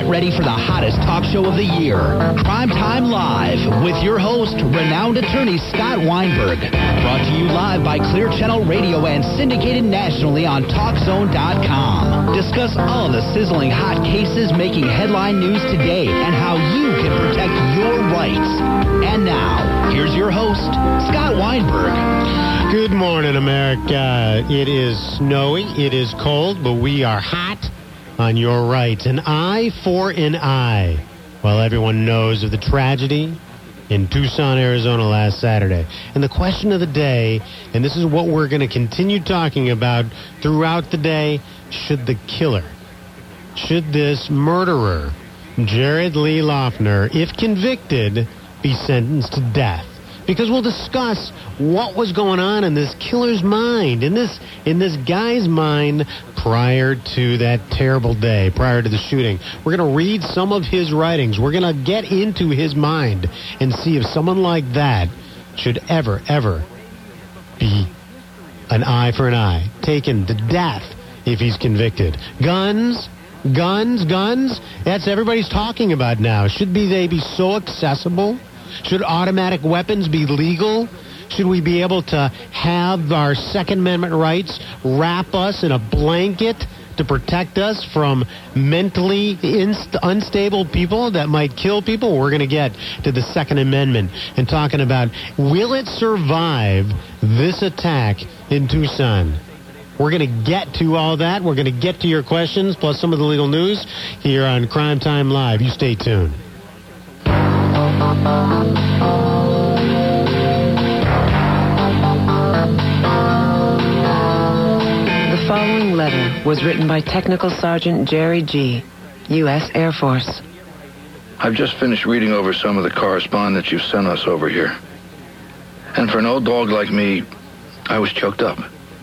Get ready for the hottest talk show of the year, Crime Time Live, with your host, renowned attorney Scott Weinberg. Brought to you live by Clear Channel Radio and syndicated nationally on TalkZone.com. Discuss all the sizzling hot cases making headline news today and how you can protect your rights. And now, here's your host, Scott Weinberg. Good morning, America. It is snowy, it is cold, but we are hot on your rights. An eye for an eye. Well, everyone knows of the tragedy in Tucson, Arizona last Saturday. And the question of the day, and this is what we're going to continue talking about throughout the day, should the killer, should this murderer, Jared Lee Loughner, if convicted, be sentenced to death? Because we'll discuss what was going on in this killer's mind, in this guy's mind prior to that terrible day, prior to the shooting. We're going to read some of his writings. We're going to get into his mind and see if someone like that should ever be an eye for an eye, taken to death if he's convicted. Guns. That's everybody's talking about now. Should they be so accessible? Should automatic weapons be legal? Should we be able to have our Second Amendment rights wrap us in a blanket to protect us from mentally unstable people that might kill people? We're going to get to the Second Amendment and talking about, will it survive this attack in Tucson? We're going to get to all that. We're going to get to your questions, plus some of the legal news here on Crime Time Live. You stay tuned. The following letter was written by Technical Sergeant Jerry G., U.S. Air Force. I've just finished reading over some of the correspondence you've sent us over here. And for an old dog like me, I was choked up.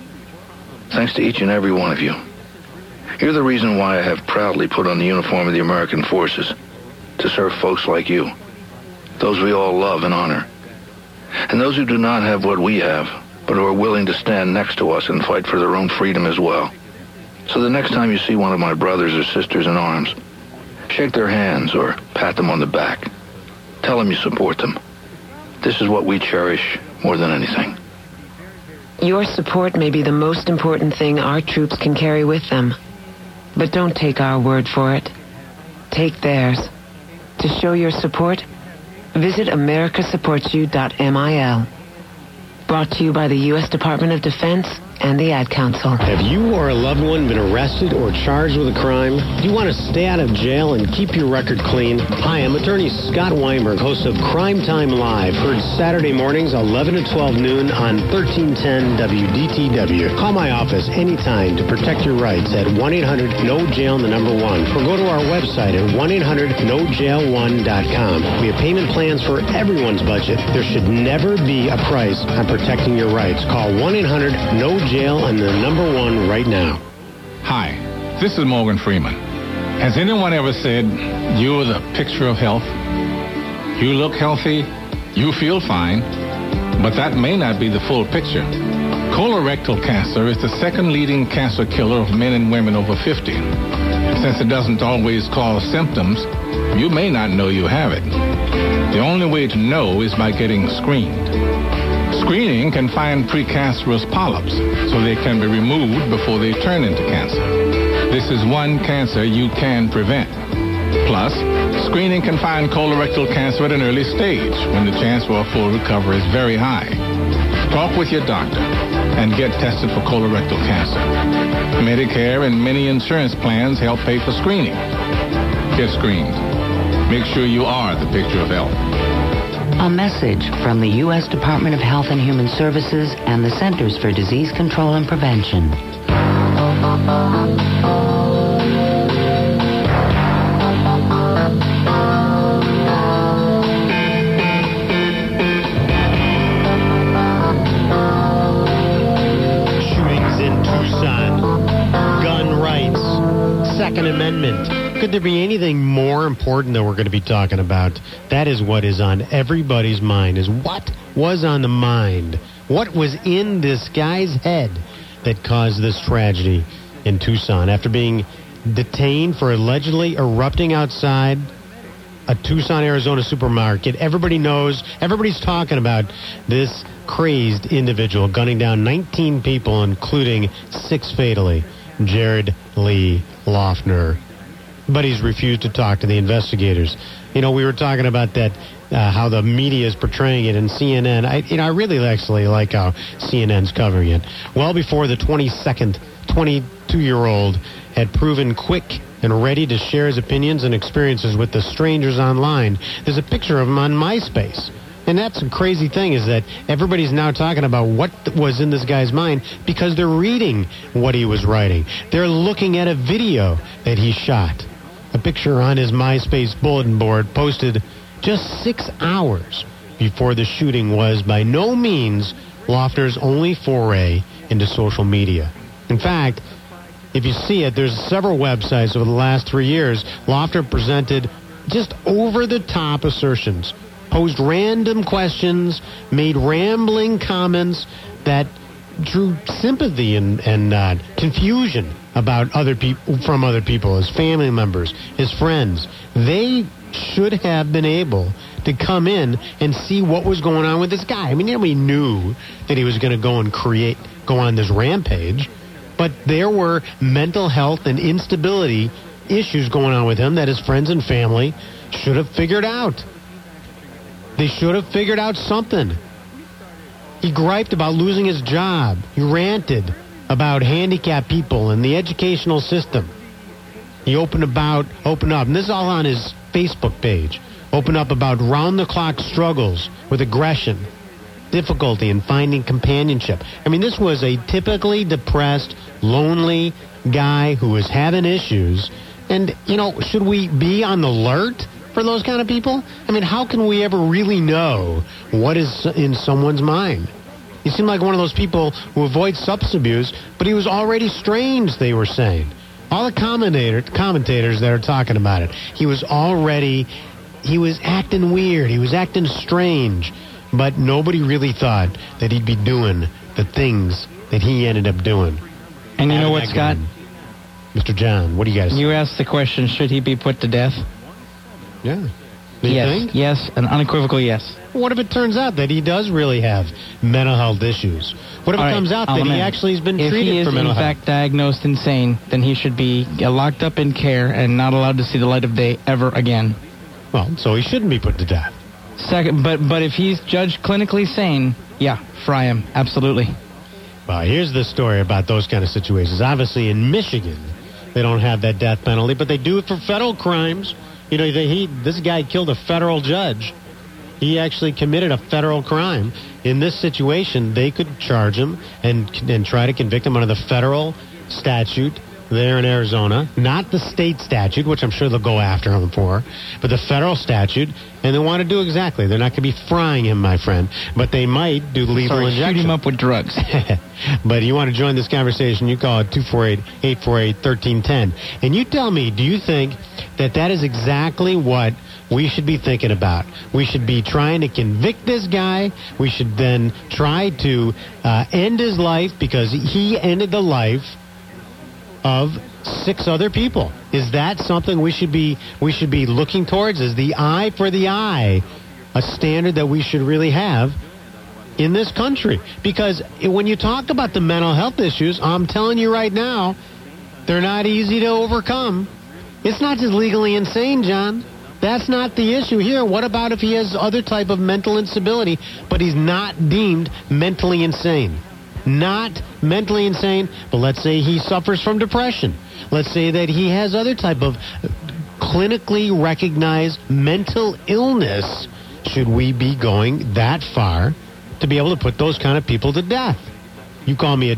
Thanks to each and every one of you. You're the reason why I have proudly put on the uniform of the American forces to serve folks like you. Those we all love and honor. And those who do not have what we have, but who are willing to stand next to us and fight for their own freedom as well. So the next time you see one of my brothers or sisters in arms, shake their hands or pat them on the back. Tell them you support them. This is what we cherish more than anything. Your support may be the most important thing our troops can carry with them. But don't take our word for it. Take theirs. To show your support, visit americasupportsyou.mil. Brought to you by the U.S. Department of Defense and the Ad Council. Have you or a loved one been arrested or charged with a crime? Do you want to stay out of jail and keep your record clean? Hi, I'm attorney Scott Weinberg, host of Crime Time Live, heard Saturday mornings 11 to 12 noon on 1310 WDTW. Call my office anytime to protect your rights at 1-800-NO-JAIL, the number 1, or go to our website at 1-800-NOJAIL1.com. We have payment plans for everyone's budget. There should never be a price on protecting your rights. Call 1-800-NO-JAIL and the number 1 right now. Hi, this is Morgan Freeman. Has anyone ever said you're the picture of health? You look healthy, you feel fine, but that may not be the full picture. Colorectal cancer is the second leading cancer killer of men and women over 50. Since it doesn't always cause symptoms, you may not know you have it. The only way to know is by getting screened. Screening can find precancerous polyps so they can be removed before they turn into cancer. This is one cancer you can prevent. Plus, screening can find colorectal cancer at an early stage when the chance for a full recovery is very high. Talk with your doctor and get tested for colorectal cancer. Medicare and many insurance plans help pay for screening. Get screened. Make sure you are the picture of health. A message from the U.S. Department of Health and Human Services and the Centers for Disease Control and Prevention. Shootings in Tucson. Gun rights. Second Amendment. Could there be anything more important that we're going to be talking about? That is what is on everybody's mind, is what was on the mind. What was in this guy's head that caused this tragedy in Tucson? After being detained for allegedly erupting outside a Tucson, Arizona supermarket. Everybody knows, everybody's talking about this crazed individual gunning down 19 people, including 6 fatally. Jared Lee Loughner. But he's refused to talk to the investigators. You know, we were talking about that, how the media is portraying it in CNN. I really actually like how CNN's covering it. Well before the 22-year-old had proven quick and ready to share his opinions and experiences with the strangers online. There's a picture of him on MySpace. And that's the crazy thing, is that everybody's now talking about what was in this guy's mind because they're reading what he was writing. They're looking at a video that he shot. A picture on his MySpace bulletin board posted just 6 hours before the shooting was by no means Loughner's only foray into social media. In fact, if you see it, there's several websites over the last 3 years. Loughner presented just over-the-top assertions, posed random questions, made rambling comments that drew sympathy and confusion about from other people, his family members, his friends. They should have been able to come in and see what was going on with this guy. I mean, nobody knew that he was going to go on this rampage, but there were mental health and instability issues going on with him that his friends and family should have figured out. They should have figured out something. He griped about losing his job. He ranted about handicapped people and the educational system. He opened up, and this is all on his Facebook page, opened up about round-the-clock struggles with aggression, difficulty in finding companionship. I mean, this was a typically depressed, lonely guy who was having issues. And, you know, should we be on the alert for those kind of people? I mean, how can we ever really know what is in someone's mind? He seemed like one of those people who avoid substance abuse, but he was already strange, they were saying. All the commentators that are talking about it, he was acting weird, he was acting strange, but nobody really thought that he'd be doing the things that he ended up doing. And you know what, Scott? Mr. John, what do you guys think? You asked the question, should he be put to death? Yeah. Yes, an unequivocal yes. What if it turns out that he does really have mental health issues? What if it comes out that he actually has been treated for mental health? If he is in fact diagnosed insane, then he should be locked up in care and not allowed to see the light of day ever again. Well, so he shouldn't be put to death. Second, but if he's judged clinically sane, yeah, fry him, absolutely. Well, here's the story about those kind of situations. Obviously, in Michigan, they don't have that death penalty, but they do it for federal crimes. You know, this guy killed a federal judge. He actually committed a federal crime. In this situation, they could charge him and try to convict him under the federal statute there in Arizona, not the state statute, which I'm sure they'll go after him for, but the federal statute, and they want to do exactly. They're not going to be frying him, my friend, but they might do lethal injection. Shoot him up with drugs. But you want to join this conversation, you call it 248-848-1310. And you tell me, do you think that is exactly what we should be thinking about? We should be trying to convict this guy. We should then try to end his life because he ended the life of 6 other people. Is that something we should be looking towards? Is the eye for the eye a standard that we should really have in this country? Because when you talk about the mental health issues, I'm telling you right now, they're not easy to overcome. It's not just legally insane, John. That's not the issue here. What about if he has other type of mental instability, but he's not deemed mentally insane? Not mentally insane, but let's say he suffers from depression. Let's say that he has other type of clinically recognized mental illness. Should we be going that far to be able to put those kind of people to death? You call me at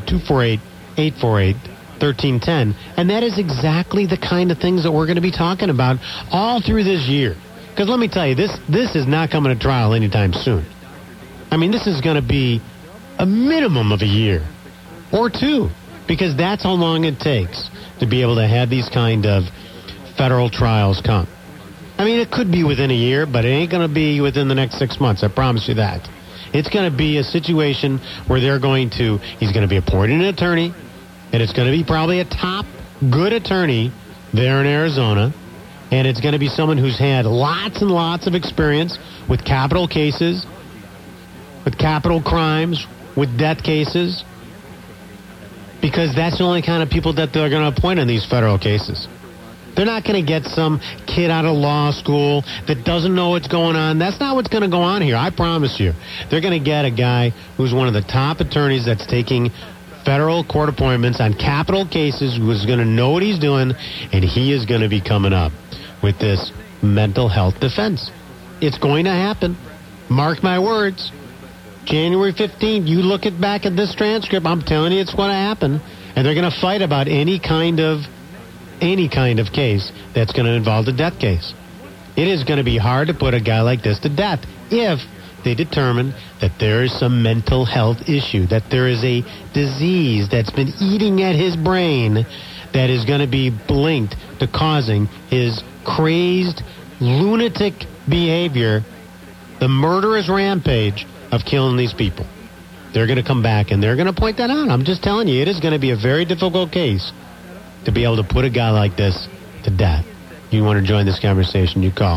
248-848-1310, and that is exactly the kind of things that we're going to be talking about all through this year. Because let me tell you, this is not coming to trial anytime soon. I mean, this is going to be a minimum of a year or 2, because that's how long it takes to be able to have these kind of federal trials come. I mean, it could be within a year, but it ain't going to be within the next 6 months. I promise you that. It's going to be a situation where he's going to be appointed an attorney, and it's going to be probably a top good attorney there in Arizona. And it's going to be someone who's had lots and lots of experience with capital cases, with capital crimes, with death cases. Because that's the only kind of people that they're going to appoint in these federal cases. They're not going to get some kid out of law school that doesn't know what's going on. That's not what's going to go on here, I promise you. They're going to get a guy who's one of the top attorneys that's taking federal court appointments on capital cases, who's going to know what he's doing, and he is going to be coming up with this mental health defense. It's going to happen. Mark my words. January 15th, you look back at this transcript, I'm telling you it's going to happen. And they're going to fight about any kind of case that's going to involve the death case. It is going to be hard to put a guy like this to death if they determine that there is some mental health issue, that there is a disease that's been eating at his brain that is going to be linked to causing his crazed, lunatic behavior, the murderous rampage of killing these people. They're going to come back and they're going to point that out. I'm just telling you, it is going to be a very difficult case to be able to put a guy like this to death. You want to join this conversation, you call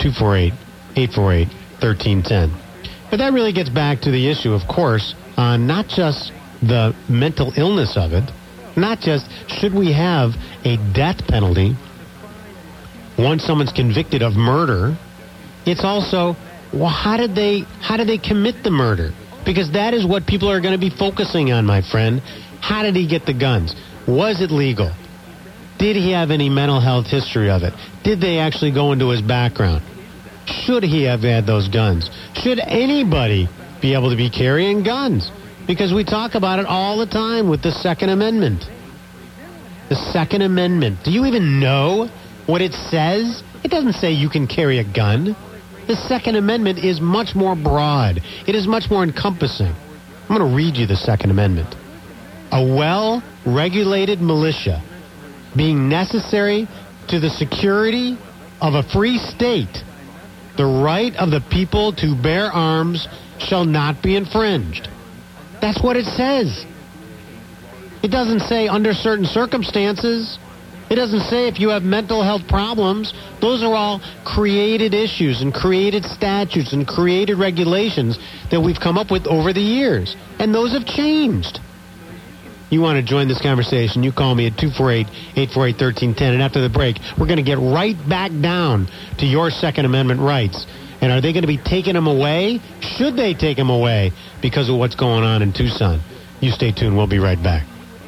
248-848-1310. But that really gets back to the issue, of course, on not just the mental illness of it, not just should we have a death penalty once someone's convicted of murder. It's also, well, how did they commit the murder? Because that is what people are going to be focusing on, my friend. How did he get the guns? Was it legal? Did he have any mental health history of it? Did they actually go into his background? Should he have had those guns? Should anybody be able to be carrying guns? Because we talk about it all the time with the Second Amendment. The Second Amendment. Do you even know what it says? It doesn't say you can carry a gun. The Second Amendment is much more broad. It is much more encompassing. I'm going to read you the Second Amendment. A well-regulated militia being necessary to the security of a free state, the right of the people to bear arms shall not be infringed. That's what it says. It doesn't say under certain circumstances. It doesn't say if you have mental health problems. Those are all created issues and created statutes and created regulations that we've come up with over the years. And those have changed. You want to join this conversation, you call me at 248-848-1310. And after the break, we're going to get right back down to your Second Amendment rights. And are they going to be taking them away? Should they take them away because of what's going on in Tucson? You stay tuned. We'll be right back.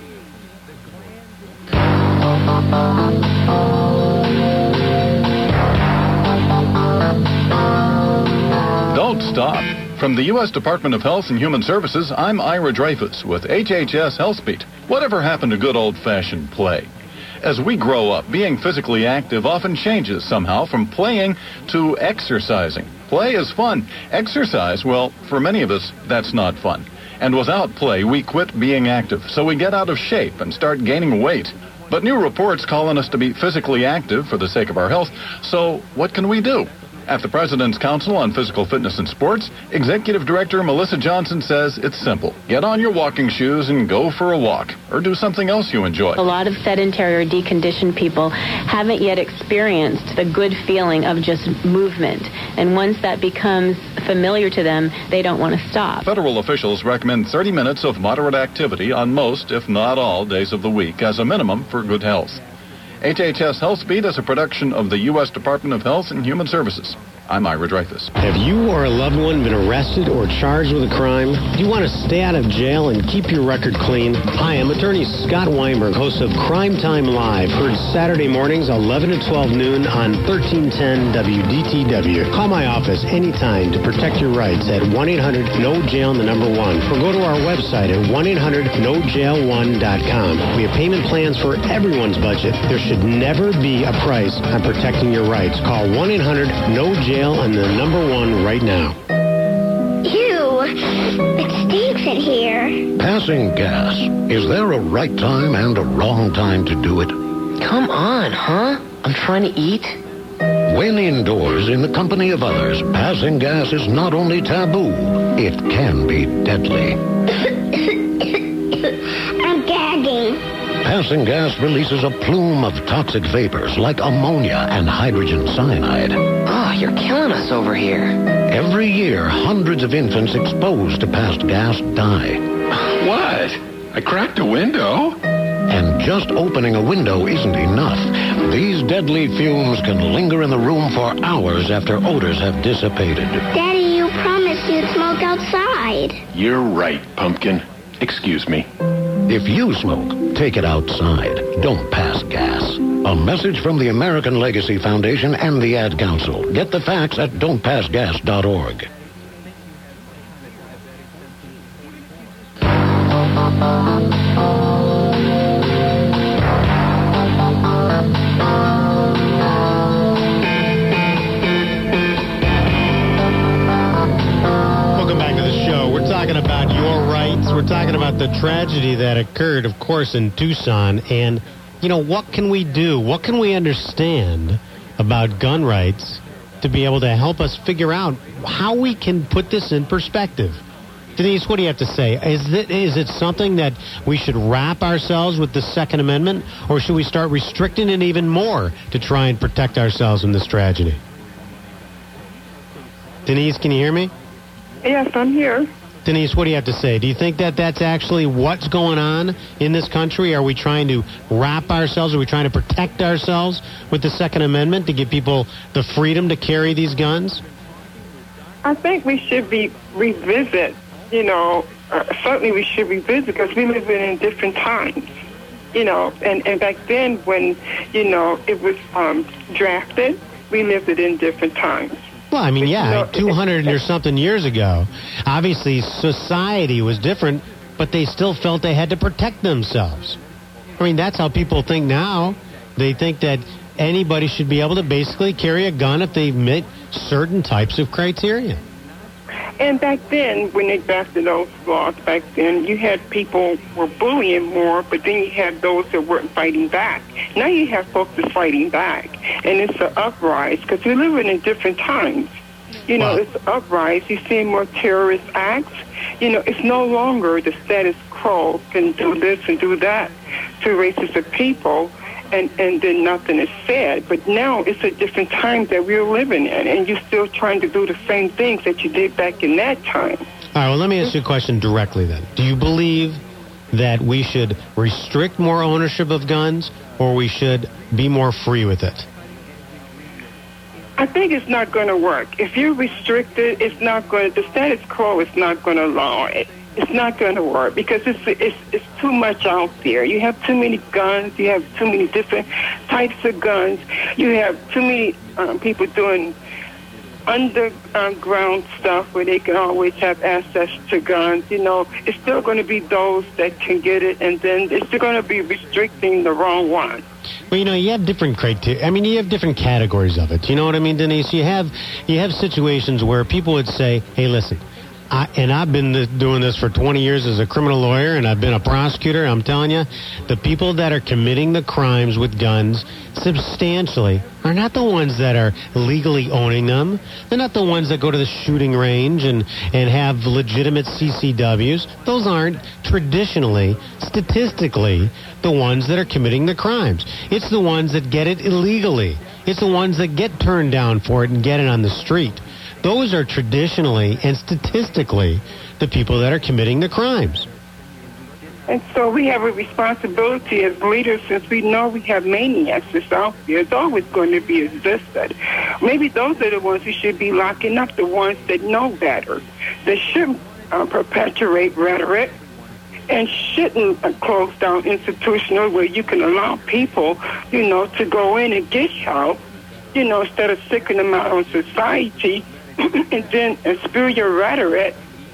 Don't stop. From the U.S. Department of Health and Human Services, I'm Ira Dreyfus with HHS HealthBeat. Whatever happened to good old-fashioned play? As we grow up, being physically active often changes somehow from playing to exercising. Play is fun. Exercise, well, for many of us, that's not fun. And without play, we quit being active, so we get out of shape and start gaining weight. But new reports call on us to be physically active for the sake of our health, so what can we do? At the President's Council on Physical Fitness and Sports, Executive Director Melissa Johnson says it's simple. Get on your walking shoes and go for a walk, or do something else you enjoy. A lot of sedentary or deconditioned people haven't yet experienced the good feeling of just movement. And once that becomes familiar to them, they don't want to stop. Federal officials recommend 30 minutes of moderate activity on most, if not all, days of the week as a minimum for good health. HHS HealthBeat is a production of the U.S. Department of Health and Human Services. I'm Ira Dreyfus. Have you or a loved one been arrested or charged with a crime? Do you want to stay out of jail and keep your record clean? Hi, I'm attorney Scott Weinberg, host of Crime Time Live, heard Saturday mornings 11 to 12 noon on 1310 WDTW. Call my office anytime to protect your rights at 1-800-NO-JAIL and the number 1, or go to our website at 1-800-NOJAIL1.com. We have payment plans for everyone's budget. There should never be a price on protecting your rights. Call 1-800-NO-JAIL and the number 1 right now. Ew, it stinks in here. Passing gas. Is there a right time and a wrong time to do it? Come on, huh? I'm trying to eat. When indoors in the company of others, passing gas is not only taboo, it can be deadly. I'm gagging. Passing gas releases a plume of toxic vapors like ammonia and hydrogen cyanide. Oh, you're killing us over here. Every year, hundreds of infants exposed to past gas die. What? I cracked a window? And just opening a window isn't enough. These deadly fumes can linger in the room for hours after odors have dissipated. Daddy, you promised you'd smoke outside. You're right, Pumpkin. Excuse me. If you smoke, take it outside. Don't pass gas. A message from the American Legacy Foundation and the Ad Council. Get the facts at don'tpassgas.org. We're talking about the tragedy that occurred, of course, in Tucson. And, you know, what can we do? What can we understand about gun rights to be able to help us figure out how we can put this in perspective? Denise, what do you have to say? Is it something that we should wrap ourselves with the Second Amendment, or should we start restricting it even more to try and protect ourselves from this tragedy? Denise, can you hear me? Yes, I'm here. Denise, what do you have to say? Do you think that that's actually what's going on in this country? Are we trying to wrap ourselves? Are we trying to protect ourselves with the Second Amendment to give people the freedom to carry these guns? I think we should revisit, certainly we should revisit because we live in different times, and back then when, it was drafted, we lived it in different times. Well, I mean, yeah, 200 or something years ago, obviously society was different, but they still felt they had to protect themselves. I mean, that's how people think now. They think that anybody should be able to basically carry a gun if they meet certain types of criteria. And back then, when they drafted those laws back then, you had people were bullying more, but then you had those that weren't fighting back. Now you have folks that's fighting back, and it's an uprise because we're living in different times. It's an uprise. You're seeing more terrorist acts. It's no longer the status quo can do this and do that to races of people, and then nothing is said. But now it's a different time that we're living in, and you're still trying to do the same things that you did back in that time. All right, well, let me ask you a question directly then. Do you believe that we should restrict more ownership of guns, or we should be more free with it? I think it's not going to work. If you restrict it, it's not going to, the status quo is not going to allow it. It's not going to work because it's too much out there. You have too many guns. You have too many different types of guns. You have too many people doing underground stuff where they can always have access to guns. It's still going to be those that can get it, and then it's still going to be restricting the wrong one. Well, you have different criteria. I mean, you have different categories of it. You know what I mean, Denise? You have situations where people would say, hey, listen, I've been doing this for 20 years as a criminal lawyer, and I've been a prosecutor. I'm telling you, the people that are committing the crimes with guns substantially are not the ones that are legally owning them. They're not the ones that go to the shooting range and have legitimate CCWs. Those aren't traditionally, statistically, the ones that are committing the crimes. It's the ones that get it illegally. It's the ones that get turned down for it and get it on the street. Those are traditionally and statistically the people that are committing the crimes. And so we have a responsibility as leaders, since we know we have maniacs that's out there. It's always going to be existed. Maybe those are the ones who should be locking up, the ones that know better. They shouldn't perpetuate rhetoric and shouldn't close down institutional where you can allow people, to go in and get help, instead of sicking them out on society. And then spew your rhetoric,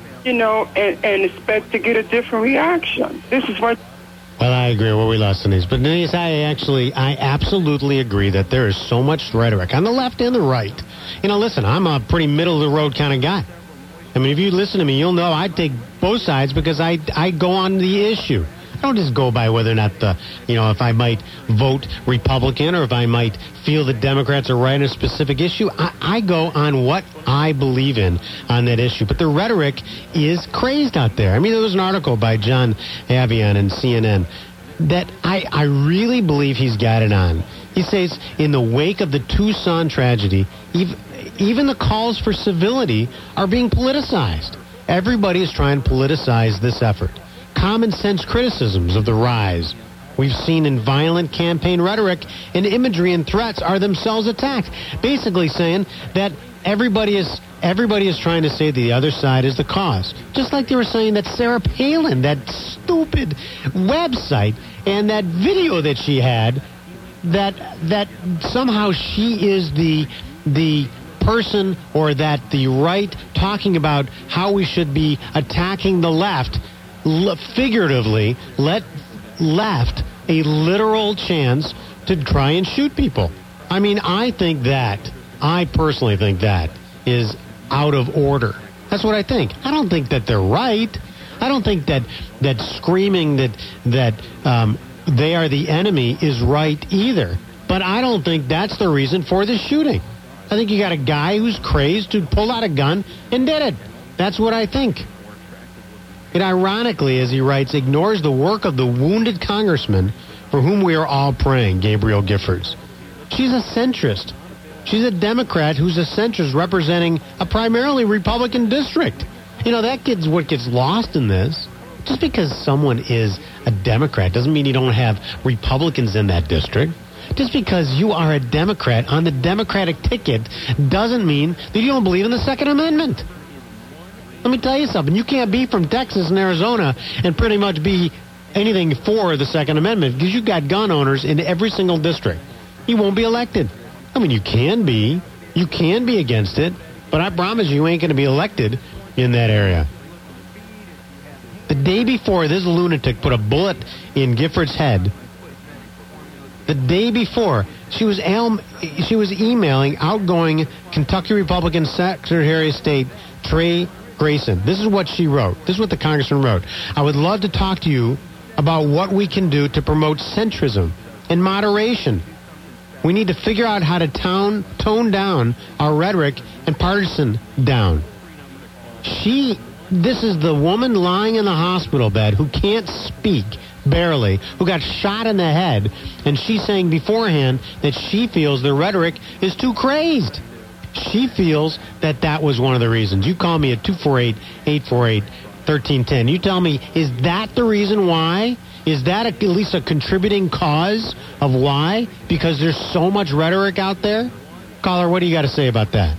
and expect to get a different reaction. This is what... Well, I agree. Well, we lost Denise. But Denise, I absolutely agree that there is so much rhetoric on the left and the right. Listen, I'm a pretty middle-of-the-road kind of guy. I mean, if you listen to me, you'll know I take both sides because I go on the issue. I don't just go by whether or not if I might vote Republican or if I might feel the Democrats are right on a specific issue. I go on what I believe in on that issue. But the rhetoric is crazed out there. I mean, there was an article by John Avion in CNN that I really believe he's got it on. He says, in the wake of the Tucson tragedy, even the calls for civility are being politicized. Everybody is trying to politicize this effort. Common sense criticisms of the rise we've seen in violent campaign rhetoric and imagery and threats are themselves attacks. Basically saying that everybody is trying to say the other side is the cause. Just like they were saying that Sarah Palin, that stupid website and that video that she had, that somehow she is the person, or that the right talking about how we should be attacking the left, figuratively let left a literal chance to try and shoot people. I mean, I personally think that is out of order. That's what I think. I don't think that they're right. I don't think that screaming that they are the enemy is right either. But I don't think that's the reason for the shooting. I think you got a guy who's crazed who pulled out a gun and did it. That's what I think. It ironically, as he writes, ignores the work of the wounded congressman for whom we are all praying, Gabrielle Giffords. She's a centrist. She's a Democrat who's a centrist representing a primarily Republican district. You know, that's what gets lost in this. Just because someone is a Democrat doesn't mean you don't have Republicans in that district. Just because you are a Democrat on the Democratic ticket doesn't mean that you don't believe in the Second Amendment. Let me tell you something. You can't be from Texas and Arizona and pretty much be anything for the Second Amendment because you've got gun owners in every single district. You won't be elected. I mean, you can be against it, but I promise you ain't going to be elected in that area. The day before this lunatic put a bullet in Gifford's head, the day before, she was emailing outgoing Kentucky Republican Secretary of State Trey Grayson. This is what she wrote. This is what the congressman wrote. I would love to talk to you about what we can do to promote centrism and moderation. We need to figure out how to tone down our rhetoric and partisan down. This is the woman lying in the hospital bed who can't speak, barely, who got shot in the head, and she's saying beforehand that she feels the rhetoric is too crazed. She feels that was one of the reasons. You call me at 248-848-1310. You tell me, is that the reason why? Is that at least a contributing cause of why? Because there's so much rhetoric out there? Caller, what do you got to say about that?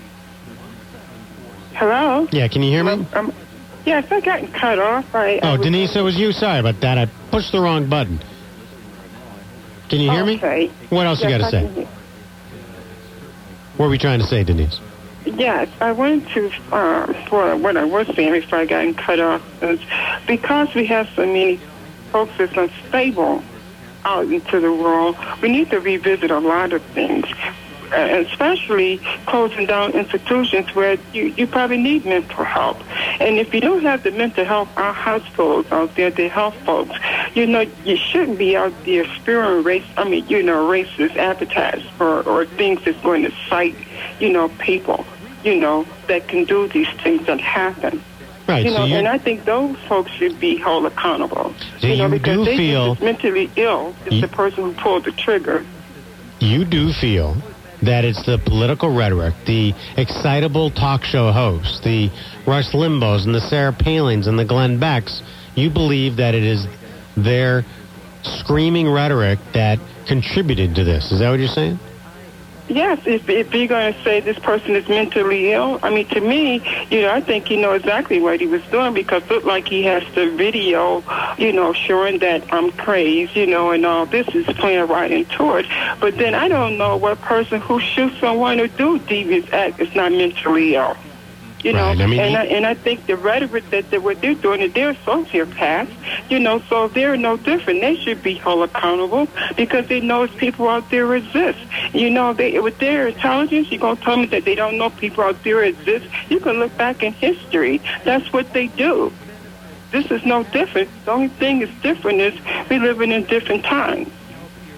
Hello? Yeah, can you hear me? Yes, I got cut off. Denise, it was you. Sorry about that. I pushed the wrong button. Can you hear me? What else you got to say? What were we trying to say, Denise? Yes, I wanted to, for what I was saying before I got cut off, is because we have so many folks that's unstable out into the world, we need to revisit a lot of things, especially closing down institutions where you probably need mental help. And if you don't have the mental health hospitals out there to help folks, you shouldn't be out there spewing racist advertisements or things that's going to cite, people, that can do these things that happen. Right. And I think those folks should be held accountable. So because they think mentally ill is the person who pulled the trigger. You do feel that it's the political rhetoric, the excitable talk show hosts, the Rush Limbaughs and the Sarah Palins and the Glenn Becks. You believe that it is their screaming rhetoric that contributed to this. Is that what you're saying? Yes, if you're going to say this person is mentally ill, I mean, to me, I think he knows exactly what he was doing because it looked like he has the video, showing that I'm crazed, and all this is playing right into it. But then I don't know what person who shoots someone or do devious act is not mentally ill. Right. And I think the rhetoric that what they're doing, they're sociopaths, so they're no different. They should be held accountable because they know people out there exist. With their intelligence, you're going to tell me that they don't know people out there exist? You can look back in history. That's what they do. This is no different. The only thing that's different is we're living in different times.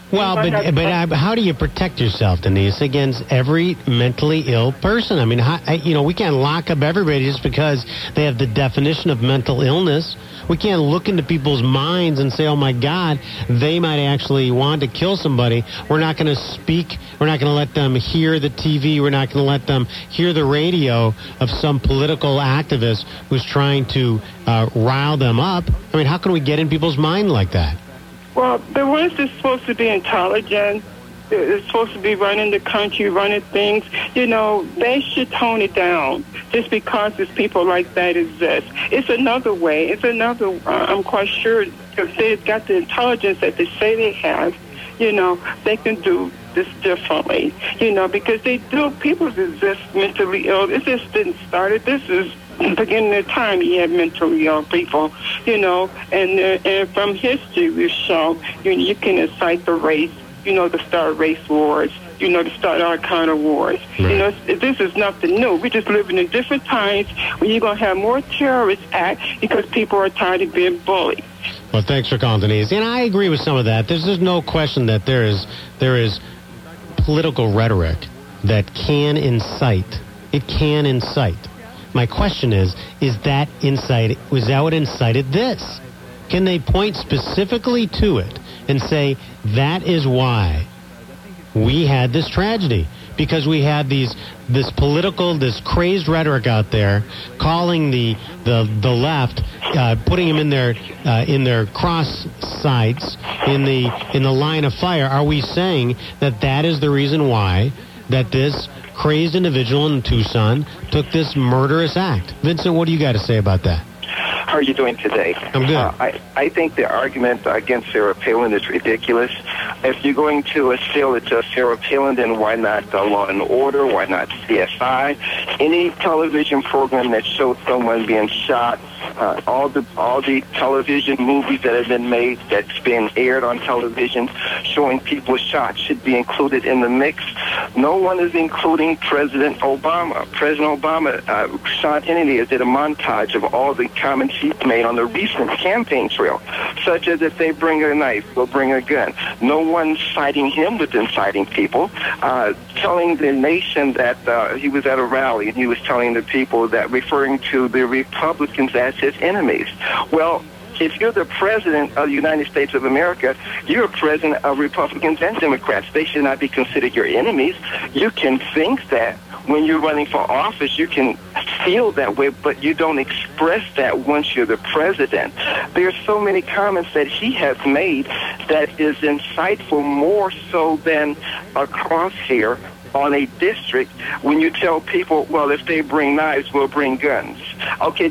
Well, but how do you protect yourself, Denise, against every mentally ill person? I mean, we can't lock up everybody just because they have the definition of mental illness. We can't look into people's minds and say, oh, my God, they might actually want to kill somebody. We're not going to speak. We're not going to let them hear the TV. We're not going to let them hear the radio of some political activist who's trying to rile them up. I mean, how can we get in people's mind like that? Well, the ones that's supposed to be intelligent, they're supposed to be running the country, running things, they should tone it down just because there's people like that exist. It's another way. I'm quite sure if they've got the intelligence that they say they have, they can do this differently, because people exist mentally ill. It just didn't start. This is beginning of time, you had mentally ill people, and from history we've shown, you can incite the race, to start race wars, to start all kind of wars. Right. This is nothing new. We're just living in different times when you're going to have more terrorists act because people are tired of being bullied. Well, thanks for calling, Denise. And I agree with some of that. There's no question that there is political rhetoric that can incite. It can incite. My question is that what incited this? Can they point specifically to it and say, that is why we had this tragedy? Because we had this crazed rhetoric out there calling the left, putting them in their cross sights in the line of fire. Are we saying that is the reason why that this crazed individual in Tucson took this murderous act? Vincent, what do you got to say about that? How are you doing today? I'm good. I think the argument against Sarah Palin is ridiculous. If you're going to assail it to Sarah Palin, then why not Law and Order? Why not CSI? Any television program that shows someone being shot, all the television movies that have been made that's been aired on television showing people shot should be included in the mix. No one is including President Obama. President Obama, Sean Hannity did a montage of all the comments he made on the recent campaign trail, such as if they bring a knife, we'll bring a gun. No one's citing him with inciting people, telling the nation that he was at a rally and he was telling the people that referring to the Republicans as his enemies. Well, if you're the president of the United States of America, you're president of Republicans and Democrats. They should not be considered your enemies. You can think that when you're running for office, you can feel that way, but you don't express that once you're the president. There's so many comments that he has made that is insightful, more so than a crosshair on a district when you tell people, well, if they bring knives, we'll bring guns. Okay,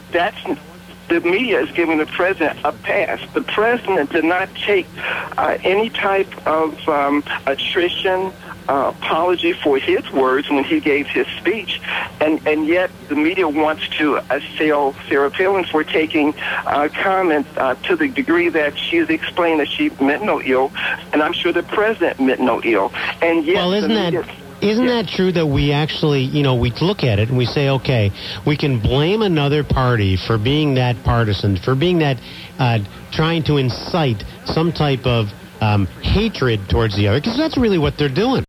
the media is giving the president a pass. The president did not take any type of attrition, apology for his words when he gave his speech, and yet the media wants to assail Sarah Palin for taking comments to the degree that she's explained that she meant no ill, and I'm sure the president meant no ill. And yet, well, isn't that true that we actually, we look at it and we say, okay, we can blame another party for being that partisan, for being that trying to incite some type of hatred towards the other, because that's really what they're doing.